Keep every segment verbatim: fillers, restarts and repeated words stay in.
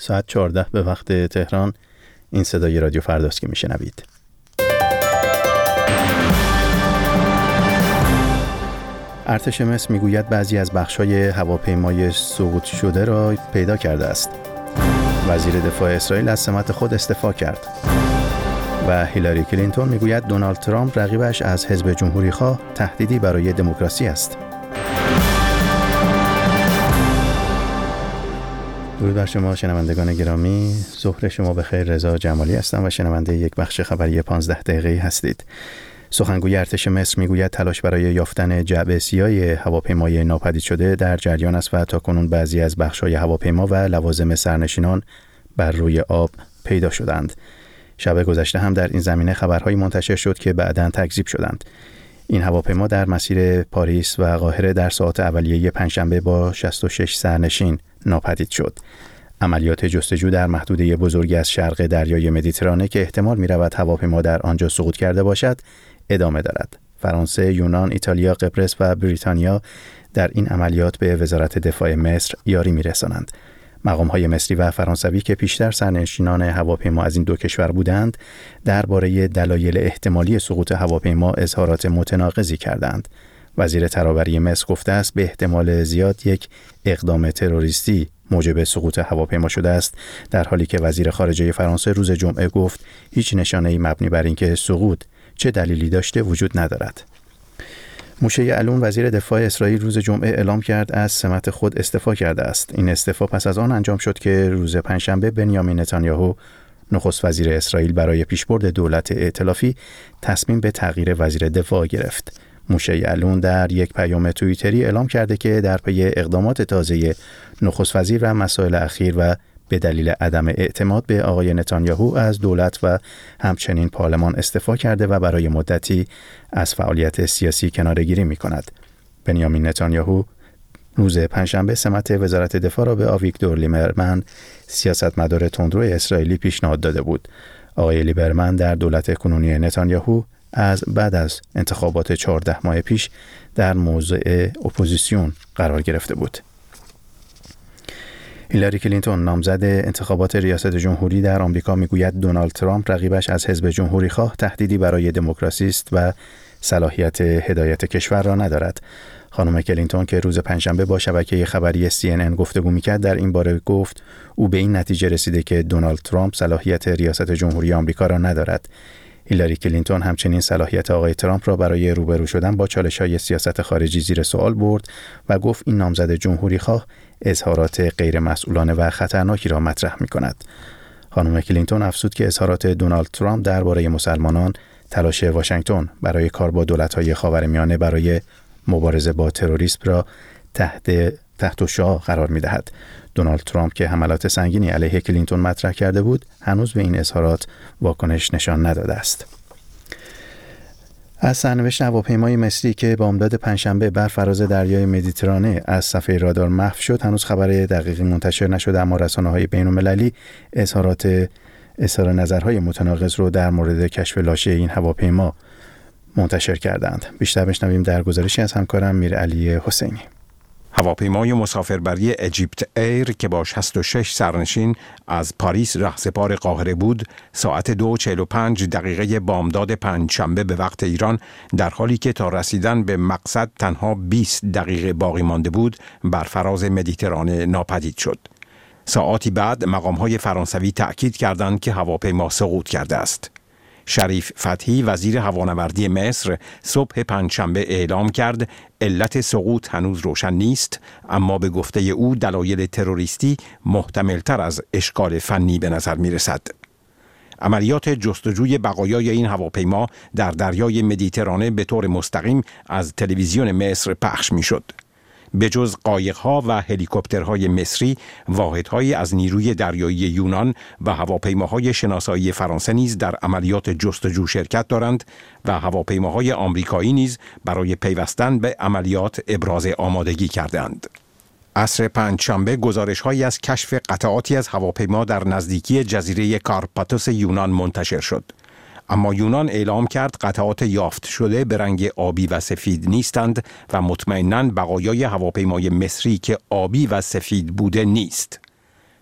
ساعت چهارده به وقت تهران. این صدای رادیو فرداست که میشنوید. ارتش مصر میگوید بعضی از بخش‌های هواپیمای سقوط شده را پیدا کرده است. وزیر دفاع اسرائیل از سمت خود استعفا کرد. و هیلاری کلینتون میگوید دونالد ترامپ رقیبش از حزب جمهوری‌خواه تهدیدی برای دموکراسی است. درود بر شما شنوندگان گرامی، ظهر شما بخیر. رضا جمالی هستم و شنونده یک بخش خبری پانزده دقیقه‌ای هستید. سخنگوی ارتش مصر میگوید تلاش برای یافتن جعبه سیاه هواپیمای ناپدید شده در جریان است و تاکنون بعضی از بخش‌های هواپیما و لوازم سرنشینان بر روی آب پیدا شدند. شب گذشته هم در این زمینه خبرهایی منتشر شد که بعداً تکذیب شدند. این هواپیما در مسیر پاریس و قاهره در ساعات اولیه پنجشنبه با شصت و شش سرنشین ناپدید شد. عملیات جستجو در محدوده بزرگی از شرق دریای مدیترانه که احتمال می‌رود هواپیما در آنجا سقوط کرده باشد ادامه دارد. فرانسه، یونان، ایتالیا، قبرس و بریتانیا در این عملیات به وزارت دفاع مصر یاری می‌رسانند. مقام‌های مصری و فرانسوی که پیشتر سرنشینان هواپیما از این دو کشور بودند، درباره دلایل احتمالی سقوط هواپیما اظهارات متناقضی کردند. وزیر ترابری مصر گفته است به احتمال زیاد یک اقدام تروریستی موجب سقوط هواپیما شده است، در حالی که وزیر خارجه فرانسه روز جمعه گفت هیچ نشانه‌ای مبنی بر اینکه سقوط چه دلیلی داشته وجود ندارد. موشه یعلون وزیر دفاع اسرائیل روز جمعه اعلام کرد از سمت خود استعفا کرده است. این استعفا پس از آن انجام شد که روز پنجشنبه بنیامین نتانیاهو نخست وزیر اسرائیل برای پیشبرد دولت ائتلافی تصمیم به تغییر وزیر دفاع گرفت. موشه یعلون در یک پیام توییتری اعلام کرده که در پی اقدامات تازه نخست وزیر و مسائل اخیر و به دلیل عدم اعتماد به آقای نتانیاهو از دولت و همچنین پارلمان استعفا کرده و برای مدتی از فعالیت سیاسی کناره‌گیری می‌کند. بنیامین نتانیاهو روز پنجشنبه سمت وزارت دفاع را به آویگدور لیبرمن، سیاستمدار تندرو اسرائیلی، پیشنهاد داده بود. آقای لیبرمن در دولت کنونی نتانیاهو از بعد از انتخابات چهارده ماه پیش در موضع اپوزیسیون قرار گرفته بود. هیلاری کلینتون نامزد انتخابات ریاست جمهوری در آمریکا میگوید دونالد ترامپ رقیبش از حزب جمهوری‌خواه تهدیدی برای دموکراسی است و صلاحیت هدایت کشور را ندارد. خانم کلینتون که روز پنجشنبه با شبکه خبری سی ان ان گفتگو میکرد در این باره گفت او به این نتیجه رسیده که دونالد ترامپ صلاحیت ریاست جمهوری آمریکا را ندارد. هیلاری کلینتون همچنین صلاحیت آقای ترامپ را برای روبرو شدن با چالش‌های سیاست خارجی زیر سوال برد و گفت این نامزد جمهوری‌خواه اظهارات غیر مسئولانه و خطرناکی را مطرح می‌کند. خانم کلینتون افزود که اظهارات دونالد ترامپ درباره مسلمانان تلاش واشنگتن برای کار با دولت‌های خاورمیانه برای مبارزه با تروریسم را تحت تحت شعاع قرار می‌دهد. دونالد ترامپ که حملات سنگینی علیه کلینتون مطرح کرده بود، هنوز به این اظهارات واکنش نشان نداده است. از سرنوشت هواپیمای مصری که بامداد پنجشنبه بر فراز دریای مدیترانه از صفحه رادار محو شد، هنوز خبر دقیقی منتشر نشده، اما رسانه‌های بین‌المللی اظهارات اظهار نظرهای متناقض رو در مورد کشف لاشه این هواپیما منتشر کردند. بیشتر بشنویم در گزارشی از همکارم میرعلی حسینی. هواپیمای مسافربری اجیپت ایر که با شصت و شش سرنشین از پاریس رهسپار قاهره بود، ساعت دو و چهل و پنج دقیقه بامداد پنجشنبه به وقت ایران، در حالی که تا رسیدن به مقصد تنها بیست دقیقه باقی مانده بود، بر فراز مدیترانه ناپدید شد. ساعاتی بعد مقام‌های فرانسوی تأکید کردند که هواپیما سقوط کرده است. شریف فتحی وزیر هوانوردی مصر صبح پنجشنبه اعلام کرد علت سقوط هنوز روشن نیست، اما به گفته او دلایل تروریستی محتمل‌تر از اشکال فنی به نظر می‌رسد. عملیات جستجوی بقایای این هواپیما در دریای مدیترانه به طور مستقیم از تلویزیون مصر پخش می‌شد. به جز قایق‌ها و هلیکوپترهای مصری، واحدهایی از نیروی دریایی یونان و هواپیماهای شناسایی فرانسه نیز در عملیات جستجو شرکت دارند و هواپیماهای آمریکایی نیز برای پیوستن به عملیات ابراز آمادگی کردند. عصر پنجشنبه گزارش‌هایی از کشف قطعاتی از هواپیما در نزدیکی جزیره کارپاتوس یونان منتشر شد. اما یونان اعلام کرد قطعات یافت شده به رنگ آبی و سفید نیستند و مطمئناً بقایای هواپیمای مصری که آبی و سفید بوده نیست.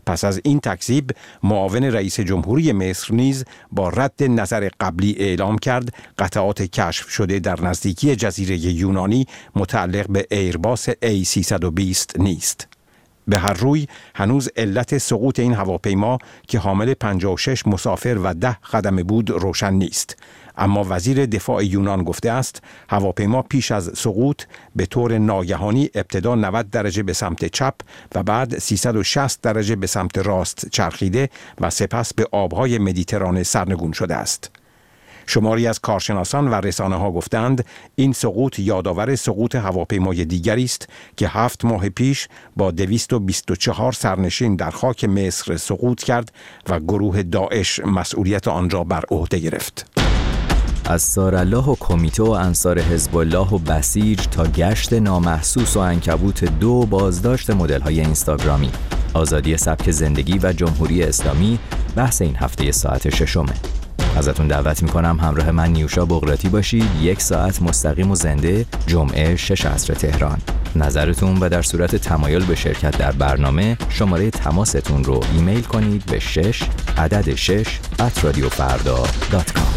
پس از این تکذیب معاون رئیس جمهوری مصر نیز با رد نظر قبلی اعلام کرد قطعات کشف شده در نزدیکی جزیره یونانی متعلق به ایرباس ای سیصد و بیست نیست. به هر روی هنوز علت سقوط این هواپیما که حامل پنجاه و شش مسافر و ده خدمه بود روشن نیست. اما وزیر دفاع یونان گفته است هواپیما پیش از سقوط به طور ناگهانی ابتدا نود درجه به سمت چپ و بعد سیصد و شصت درجه به سمت راست چرخیده و سپس به آبهای مدیترانه سرنگون شده است. شماری از کارشناسان و رسانه ها گفتند این سقوط یادآور سقوط هواپیمای دیگری است که هفت ماه پیش با دویست و بیست و چهار سرنشین در خاک مصر سقوط کرد و گروه داعش مسئولیت آن را بر عهده گرفت. از سارالله و کمیته و انصار حزب الله و بسیج تا گشت نامحسوس و عنکبوت دو بازداشت مدل‌های اینستاگرامی، آزادی سبک زندگی و جمهوری اسلامی بحث این هفته ساعت ششمه. ازتون دعوت میکنم همراه من نیوشا بغراتی باشید. یک ساعت مستقیم و زنده جمعه شش عصر تهران. نظرتون و در صورت تمایل به شرکت در برنامه شماره تماستون رو ایمیل کنید به شش عدد شش ات رادیو فردا دات کام.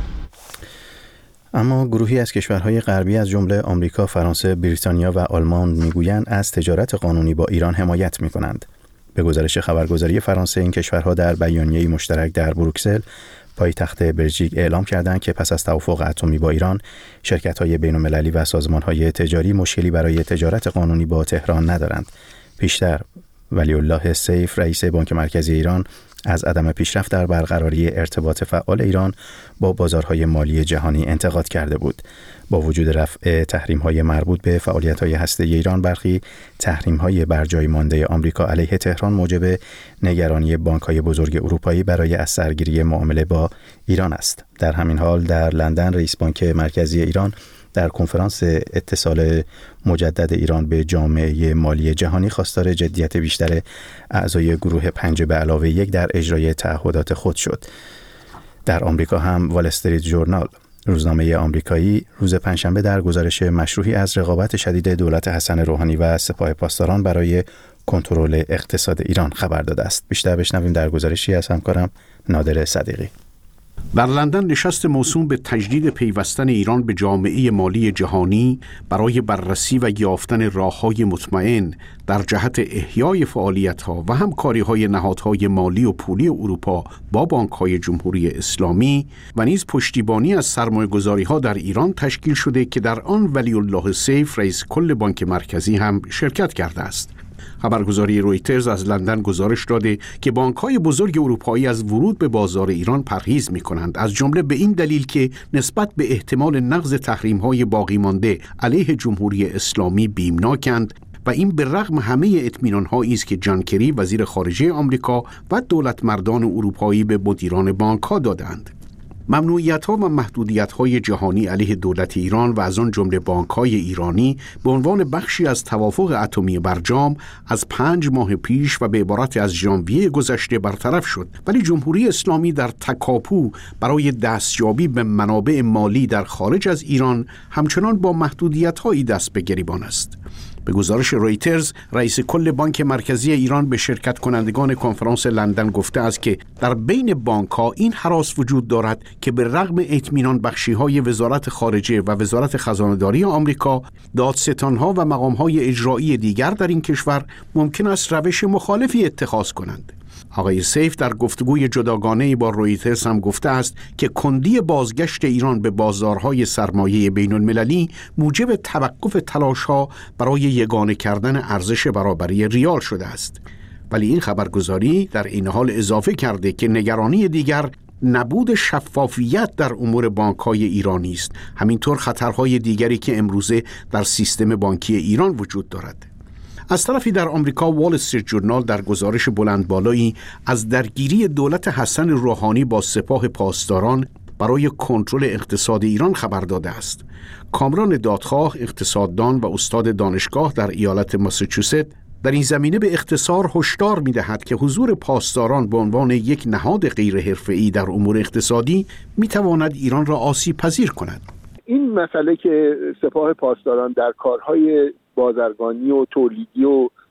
اما گروهی از کشورهای غربی از جمله آمریکا، فرانسه، بریتانیا و آلمان میگویند از تجارت قانونی با ایران حمایت میکنند. به گزارش خبرگزاری فرانسه این کشورها در بیانیه‌ای مشترک در بروکسل پایتخت بلژیک اعلام کردند که پس از توافق اتمی با ایران، شرکت‌های بین‌المللی و سازمان‌های تجاری مشکلی برای تجارت قانونی با تهران ندارند. پیشتر ولی الله سیف رئیس بانک مرکزی ایران از عدم پیشرفت در برقراری ارتباط فعال ایران با بازارهای مالی جهانی انتقاد کرده بود. با وجود رفع تحریم‌های مربوط به فعالیت‌های هسته‌ای ایران، برخی تحریم‌های بر جای مانده آمریکا علیه تهران موجب نگرانی بانک‌های بزرگ اروپایی برای از سرگیری معامله با ایران است. در همین حال در لندن رئیس بانک مرکزی ایران در کنفرانس اتصال مجدد ایران به جامعه مالی جهانی خواستار جدیت بیشتر اعضای گروه پنج به علاوه یک در اجرای تعهدات خود شد. در آمریکا هم وال استریت ژورنال، روزنامه آمریکایی، روز پنجشنبه در گزارش مشروحی از رقابت شدید دولت حسن روحانی و سپاه پاسداران برای کنترل اقتصاد ایران خبر داده است. بیشتر بشنویم در گزارشی از همکارم نادر صدیقی. در لندن نشست موسوم به تجدید پیوستن ایران به جامعه مالی جهانی برای بررسی و یافتن راه‌های مطمئن در جهت احیای فعالیت‌ها و همکاری‌های نهادهای مالی و پولی اروپا با بانک‌های جمهوری اسلامی و نیز پشتیبانی از سرمایه‌گذاری‌ها در ایران تشکیل شده که در آن ولی الله سیف رئیس کل بانک مرکزی هم شرکت کرده است. خبرگزاری رویترز از لندن گزارش داده که بانک‌های بزرگ اروپایی از ورود به بازار ایران پرهیز می‌کنند، از جمله به این دلیل که نسبت به احتمال نقض تحریم‌های باقی مانده علیه جمهوری اسلامی بیمناکند و این به رغم همه اطمینان‌هایی است که جان کری وزیر خارجه آمریکا و دولتمردان اروپایی به مدیران بانک‌ها دادند. ممنوعیت‌ها و محدودیت‌های جهانی علیه دولت ایران و از آن جمله بانک‌های ایرانی به عنوان بخشی از توافق اتمی برجام از پنج ماه پیش و به عبارت از ژانویه گذشته برطرف شد، ولی جمهوری اسلامی در تکاپو برای دستیابی به منابع مالی در خارج از ایران همچنان با محدودیت‌هایی دست به گریبان است. به گزارش رویترز، رئیس کل بانک مرکزی ایران به شرکت کنندگان کنفرانس لندن گفته است که در بین بانک‌ها این هراس وجود دارد که به رغم اطمینان بخشی‌های وزارت خارجه و وزارت خزانه‌داری آمریکا، دادستان‌ها و مقام‌های اجرایی دیگر در این کشور ممکن است روش مخالفی اتخاذ کنند. آقای سیف در گفتگوی جداگانه‌ای با رویترز هم گفته است که کندی بازگشت ایران به بازارهای سرمایه بین‌المللی موجب توقف تلاش‌ها برای یگانه کردن ارزش برابری ریال شده است. ولی این خبرگزاری در این حال اضافه کرده که نگرانی دیگر نبود شفافیت در امور بانک‌های ایرانی است، همینطور خطرهای دیگری که امروزه در سیستم بانکی ایران وجود دارد. از طرفی در آمریکا وال استریت ژورنال در گزارش بلند بالایی از درگیری دولت حسن روحانی با سپاه پاسداران برای کنترل اقتصاد ایران خبر داده است. کامران دادخواه، اقتصاددان و استاد دانشگاه در ایالت ماساچوست، در این زمینه به اختصار هشدار می‌دهد که حضور پاسداران به عنوان یک نهاد غیر حرفه‌ای در امور اقتصادی می‌تواند ایران را آسیب پذیر کند. این مسئله که سپاه پاسداران در کارهای بازرگانی و تولیدی و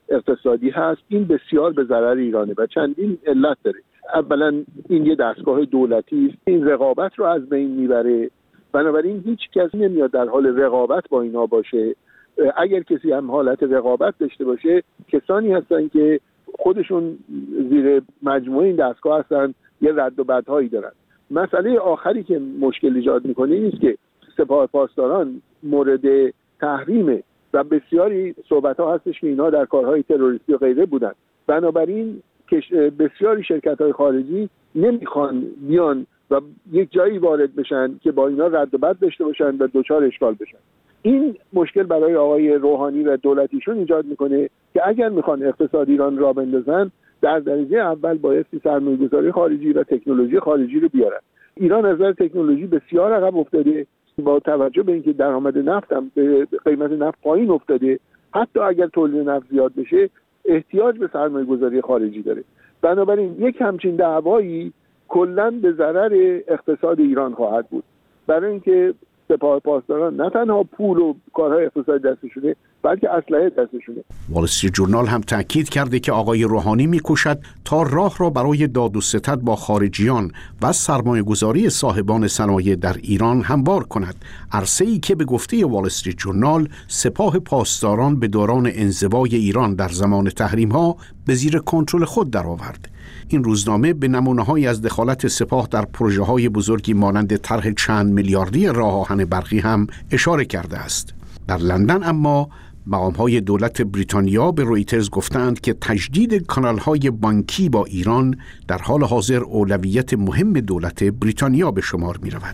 اقتصادی هست، این بسیار به ضرر ایرانه و چندین علت داره. اولا این یه دستگاه دولتی است، این رقابت رو از بین میبره، بنابراین هیچ کسی نمیاد در حال رقابت با اینا باشه. اگر کسی هم حالت رقابت داشته باشه، کسانی هستن که خودشون زیر مجموعه این دستگاه هستن، یه رد و بدهایی دارن. مسئله آخری که مشکل ایجاد میکنه این است که سپاه پاسداران مورد تحریمه و بسیاری صحبت ها هستش که اینا در کارهای تروریستی و غیره بودن. بنابراین بسیاری شرکت های خارجی نمیخوان بیان و یک جایی وارد بشن که با اینا رد و بدل داشته باشن و دوچار اشکال بشن. این مشکل برای آقای روحانی و دولتیشون ایجاد میکنه که اگر میخوان اقتصاد ایران را بندازن، در درجه اول بایستی سرمایه‌گذاری خارجی و تکنولوژی خارجی رو بیارن. ایران از نظر تکنولوژی بسیار عقب افتاده، با توجه به اینکه درآمد نفت هم به قیمت نفت پایین افتاده. حتی اگر تولید نفت زیاد بشه احتیاج به سرمایه‌گذاری خارجی داره. بنابراین یک همچین دعوایی کلاً به ضرر اقتصاد ایران خواهد بود، برای اینکه سپاه پاسداران نه تنها پول و کارهای اقتصادی دستشونه بلکه اسلحه دستشونه. وال استریت جورنال هم تاکید کرده که آقای روحانی می‌کوشد تا راه را برای داد و ستد با خارجیان و سرمایه‌گذاری صاحبان صنایع در ایران هموار کند، عرصه‌ای که به گفته وال استریت جورنال سپاه پاسداران به دوران انزوای ایران در زمان تحریم‌ها به زیر کنترل خود درآورد. این روزنامه به نمونه‌هایی از دخالت سپاه در پروژه‌های بزرگی مانند طرح چند میلیاردی راه آهن برقی هم اشاره کرده است. در لندن اما مقام‌های دولت بریتانیا به رویترز گفتند که تجدید کانال‌های بانکی با ایران در حال حاضر اولویت مهم دولت بریتانیا به شمار می‌رود.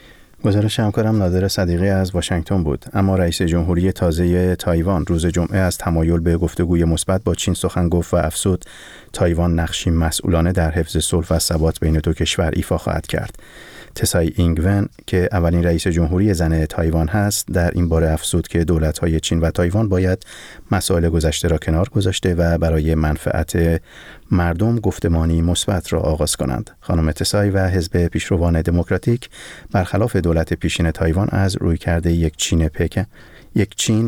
گزارش همکارم نادر صدیقی از واشنگتن بود. اما رئیس جمهوری تازه تایوان روز جمعه از تمایل به گفتگوی مثبت با چین سخن گفت و افزود تایوان نقشی مسئولانه در حفظ صلح و ثبات بین دو کشور ایفا خواهد کرد. تسای اینگون که اولین رئیس جمهوری زن تایوان هست در این باره افزود که دولت‌های چین و تایوان باید مسائل گذشته را کنار گذاشته و برای منفعت مردم گفتمانی مثبت را آغاز کنند. خانم تسای و حزب پیشروان دموکراتیک برخلاف دولت پیشین تایوان از رویکرد یک چین پکن یک چین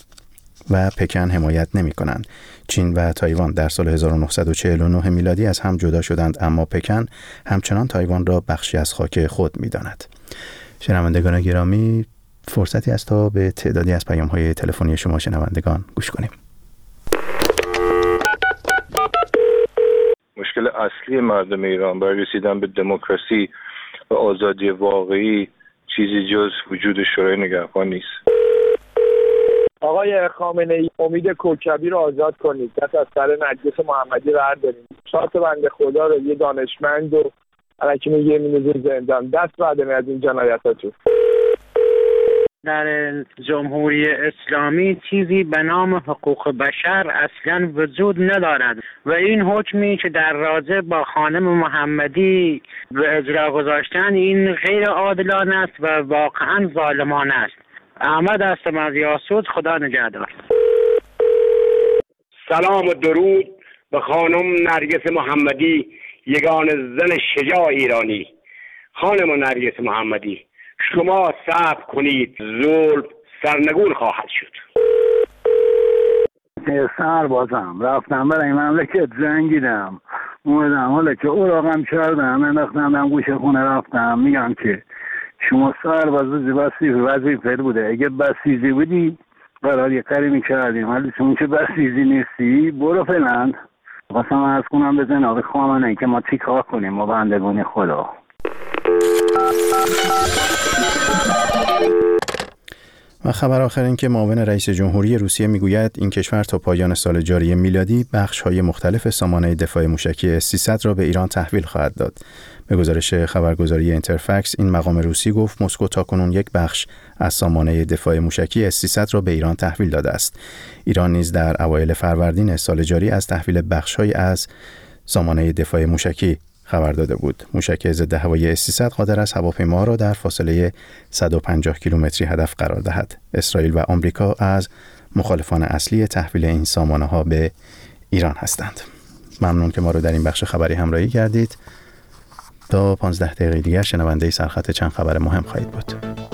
و پکن حمایت نمی کنند. چین و تایوان در سال هزار و نهصد و چهل و نه میلادی از هم جدا شدند، اما پکن همچنان تایوان را بخشی از خاک خود می داند. شنوندگان گرامی، فرصتی است تا به تعدادی از پیام‌های تلفنی شما شنوندگان گوش کنیم. مشکل اصلی مردم ایران برای رسیدن به دموکراسی و آزادی واقعی چیزی جز وجود شورای نگهبان نیست. آقای خامنه‌ای، امید کوکبی رو آزاد کنید. دست از سر نرگس محمدی بردارید. شات بنده خدا رو یه دانشمند و الکی میگه می‌ندازه زندان. دست بردارید از این جنایتاتون. در جمهوری اسلامی چیزی به نام حقوق بشر اصلا وجود ندارد و این حکمی که در رابطه با خانم محمدی به اجرا گذاشتن این غیر عادلانه است و واقعا ظالمانه است. احمد هستم از یاسود. خدا نگهدار. سلام و درود به خانم نرگس محمدی، یگان زن شجاع ایرانی. خانم نرگس محمدی، شما صبر کنید، ظلم سرنگون خواهد شد. سربازم رفتم برای مملکت جنگیدم، اومدم حالا که اوراقم کردم انداختم گوش خونه رفتم میگم که شما سرباز بسیجی وظیفه بوده، اگه بسیجی بودی قرار یه کاری میکردیم، ولی چون که بسیجی نیستی برو فعلا. خواستم عرض کنم به جناب خامنه‌ای که ما چی کار کنیم ما بندگان خدا. و خبر آخر این که معاون رئیس جمهوری روسیه میگوید این کشور تا پایان سال جاری میلادی بخش‌های مختلف سامانه دفاع موشکی اس سیصد را به ایران تحویل خواهد داد. به گزارش خبرگزاری اینترفکس این مقام روسی گفت مسکو تاکنون یک بخش از سامانه دفاع موشکی اس سیصد را به ایران تحویل داده است. ایران نیز در اوایل فروردین سال جاری از تحویل بخش‌هایی از سامانه دفاع موشکی خبر داده بود. موشک ضد هوایی اس سیصد قادر است هواپیما را در فاصله صد و پنجاه کیلومتری هدف قرار دهد. اسرائیل و آمریکا از مخالفان اصلی تحویل این سامانه‌ها به ایران هستند. ممنون که ما رو در این بخش خبری همراهی کردید. تا پانزده دقیقه دیگر شنونده سرخط چند خبر مهم خواهید بود.